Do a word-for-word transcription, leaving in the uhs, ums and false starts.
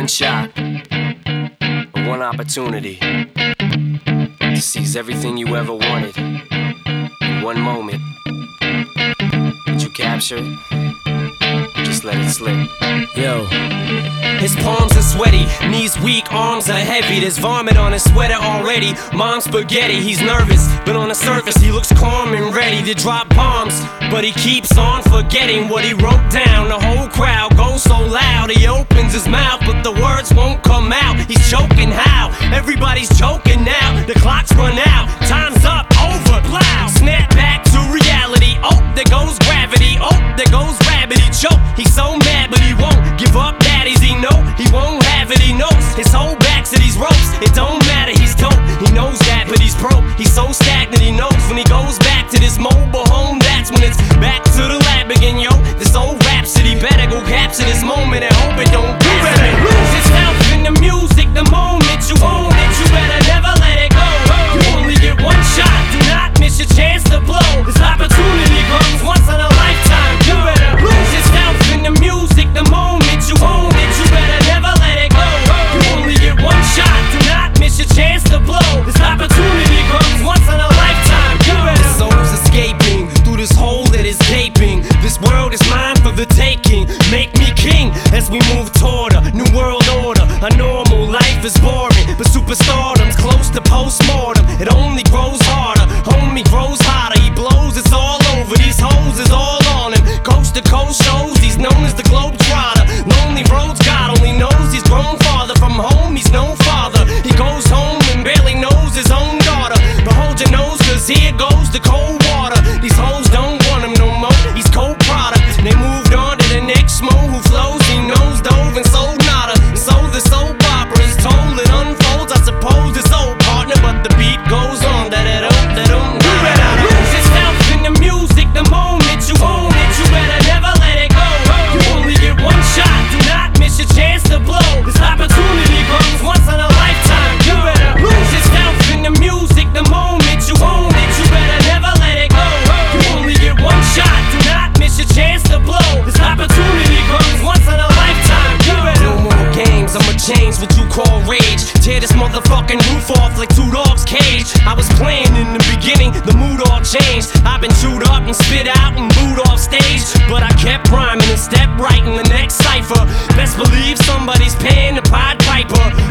one shot, one opportunity to seize everything you ever wanted in one moment. Did you capture it? Or just let it slip? Yo. His palms are sweaty, knees weak, arms are heavy. There's vomit on his sweater already. Mom's spaghetti, he's nervous, but on the surface he looks calm and ready to drop bombs. But he keeps on forgetting what he wrote down. The whole crowd goes so loud, he opens his mouth, but the words won't come out. He's choking how? Everybody's choking now. The clock's run out, time's up, over, plow. Snap back to reality, oh, there goes gravity. Oh, there goes rabbit, he choke. He's so mad, but he won't give up. Daddies, he know he won't have it, he knows his whole back's to these ropes. It don't matter, he's dope, he knows that, but he's broke. He's so stagnant, he knows when he goes back to this mobile home, that's when it's back to the lab again, yo. This old rhapsody better go capture this moment and hope it don't pass. You better lose yourself in the music the moment you own it. You better never let it go. You only get one shot, do not miss your chance to blow. This opportunity comes once in a lifetime. You better lose yourself in the music the moment you own it. You better never let it go. You only get one shot, do not miss your chance to blow. This opportunity comes once in a lifetime. You better. The soul's escaping through this hole that is gaping. This world is mine for the taking. Make me king as we move toward a new world order. A normal life is boring, but superstardom's close to postmortem. It only grows harder, homie grows hotter. He blows, it's all over. These hoes is all on him. Coast to coast shows, he's known as the Globetrotter. Lonely roads, God only knows he's grown farther from home. He's no father. He goes home and barely knows his own daughter. But hold your nose, cause here goes the cold water. These hoes don't want him no more. He's cold product. They moved on to the next mo who flows. He knows dove and sold nada. And so the soap opera is told. It unfolds. I suppose it's old partner, but the beat goes on. Da da da da da. You better lose yourself in the music the moment you own it. You better never let it go. You only get one shot. Do not miss your chance to blow. This opportunity comes once in a lifetime. You better lose yourself in the music the moment you own it. You better never let it go. You only get one shot. Do not miss your chance to blow. This opportunity comes once in a lifetime. You better. No more games. I'ma change what you call rage. Tear this motherfucking roof off like two dogs' cage. I was playing in the beginning, the mood all changed. I've been chewed up and spit out and booed off stage, but I kept rhyming and stepped right in the next cipher. Best believe somebody's paying the Pied Piper.